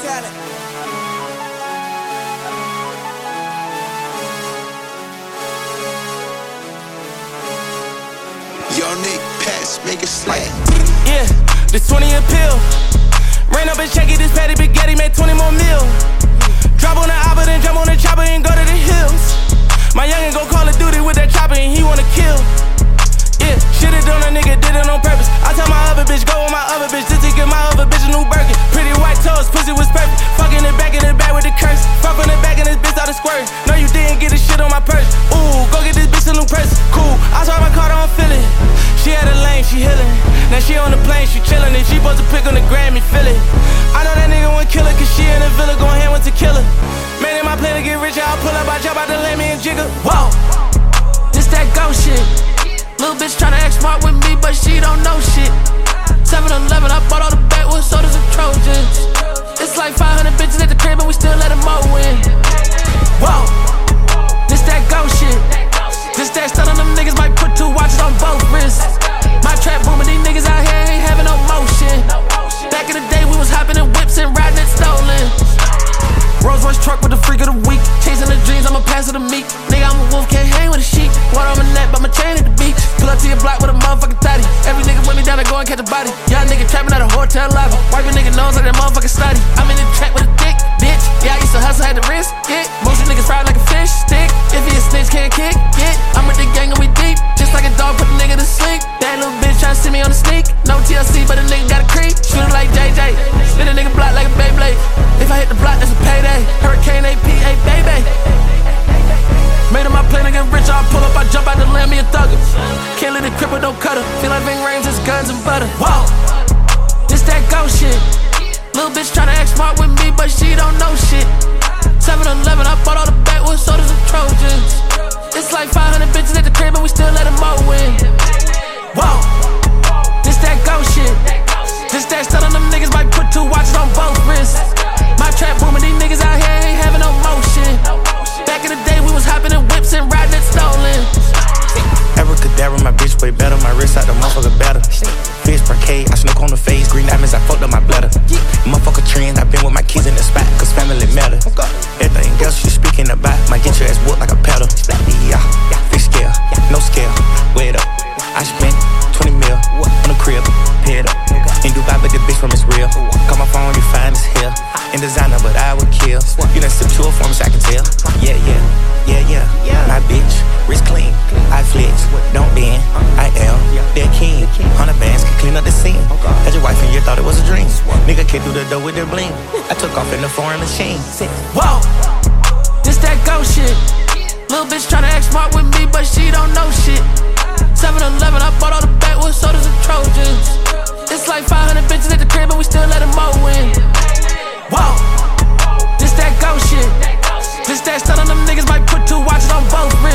talent. Young Nick, pass, make it slap. Yeah, this 20 a pill. Ran up and check it, this patty spaghetti made 20 more mil. Drop on the oppa, then jump on the chopper and go to the hills. My youngin' go Call of Duty with that chopper and he wanna kill. Yeah, shit it on a nigga, did it on purpose. I tell my other bitch, go with my other bitch. Just to give my other bitch a new Birkin. Pretty white toes, pussy was perfect. Fucking the back with the curse. Fuck on the back and this bitch out of squirt. No, you didn't get the shit on my purse. Ooh, go get this bitch a new purse. Cool, I saw my car, don't feel it. She had a lane, she healing. Now she on the plane, she chillin'. And she supposed to pick on the Grammy, feel it. I know that nigga won't kill her, cause she in the villa going hand with tequila. Man, in my plan to get rich, I'll pull up, I jump out the lane, me and jigger. Whoa, this that go shit. Little bitch tryna act smart with me, but she don't know shit. 7-Eleven, I bought all the backwoods sodas and Trojans. It's like 500 bitches at the crib and we still let them all win. Whoa, this that go shit. This that stun on them niggas might put 2 watches on both wrists. My trap booming, these niggas out here ain't having no motion. Back in the day, we was hopping in whips and riding it stolen. Rolls Royce truck with the freak of the week. Chasing the dreams, I'ma pass it to me. Nigga, I'm a wolf, can't hang with a sheep. Water on my neck, but my chain at the beach. Pull up to your block with a motherfucking toddy. Every nigga with me down, I go and catch a body. Young nigga trapping at a hotel lobby. Wiping nigga nose like that motherfucking study. I'm in the trap with a dick, bitch. Yeah, I used to hustle, had the risk, yeah. Most of niggas fried like a fish stick. If he a snitch, can't kick, yeah. I'm with the gang and we deep. Just like a dog, put a nigga to sleep. That little bitch tryna see me on the sneak. No TLC, but a nigga got a creep. Shoot it like JJ. Spin a nigga block like a Beyblade. If I hit the block, that's a payday. Hurricane APA, baby. Made on my plane to get rich, I pull up, I jump out the land, me a thugger. Can't let it cripple, don't cut her. Feel like Ving Rhames, it's guns and butter. Whoa, this that go shit. Little bitch tryna act smart with me, but she don't know shit. 7-Eleven, I bought all the backwoods sodas and Trojans. It's like 500 bitches at the crib and we still let them all win. Whoa, this that go shit. This that stun on them niggas might put 2 watches on both wrists. My trap booming, these niggas out here ain't having no motion. Back in the day, we was hopping in whips and riding it stolen. Abracadabra, my bitch way better. My wrist out the motherfucker better. Fish parquet, I snook on the face. Green diamonds, I fucked up my bladder. Motherfucker trends, I been with my kids in the spot, cause family matter. Everything else you speaking about, might get your ass whooped like a paddle. Yeah, big scale, no scale, weigh it up. I spent 20 mil on the crib, pay it up. In Dubai, but the bitch from it's real. Call my phone, you fine as hell. In designer, but I would kill. You done sip 2 for me, so I can tell. Yeah. My bitch, wrist clean. I flex, don't bend. I am their king. 100 bands can clean up the scene. Had your wife and you thought it was a dream. Nigga came through the door with their bling. I took off in the foreign machine. Whoa, this that go shit. Little bitch tryna act smart with me, but she don't know shit. 7-Eleven, I bought all the backwoods sodas and Trojans. It's like 500 bitches at the crib and we still let them all win. Whoa, this that go shit. This that stun on them niggas might put 2 watches on both wrists.